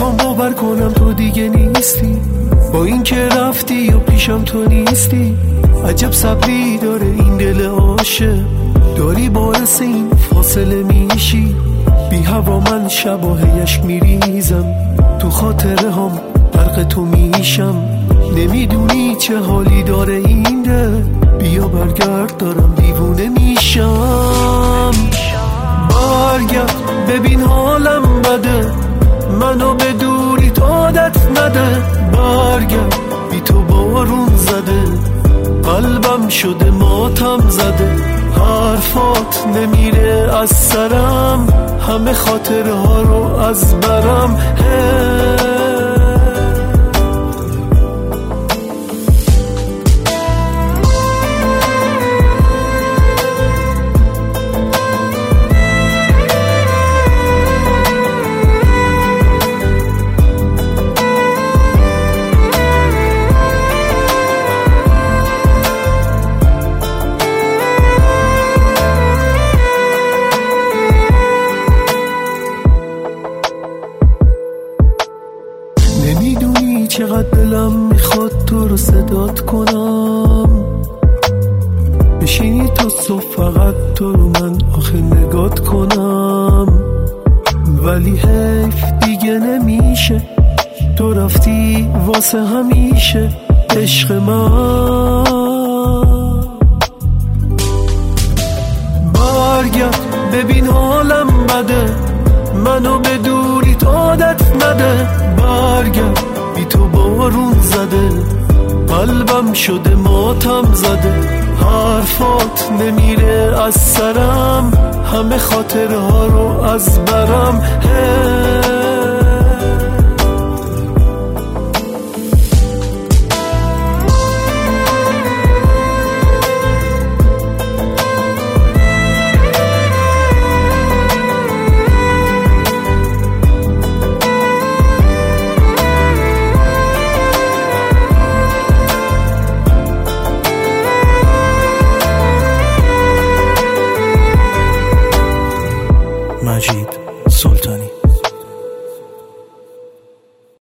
میخوام باور کنم تو دیگه نیستی، با این که رفتی یا پیشم تو نیستی. عجب صبری داره این دل عاشق، داری باعث این فاصله میشی. بی هوا من شب و هیشک میریزم، تو خاطره هم غرق تو میشم. نمیدونی چه حالی داره این دل، بیا برگرد دارم دیوونه میشم. برگرد ببین حالم بده، منو به دوری عادت نده. برگرد بی تو بارون زده، قلبم شده ماتم زده. حرفات نمیره از سرم، همه خاطره ها رو از برم. نمیدونی چقدر دلم میخواد تو رو صدات کنم، بشینی تو صبح فقط تو رو من آخه نگات کنم. ولی حیف دیگه نمیشه، تو رفتی واسه همیشه عشق من. برگرد ببین حالم بده، منو به دوری عادت نده. برگرد بی تو بارون زده، قلبم شده ماتم زده. حرفات نمیره از سرم، همه خاطره ها رو از برم.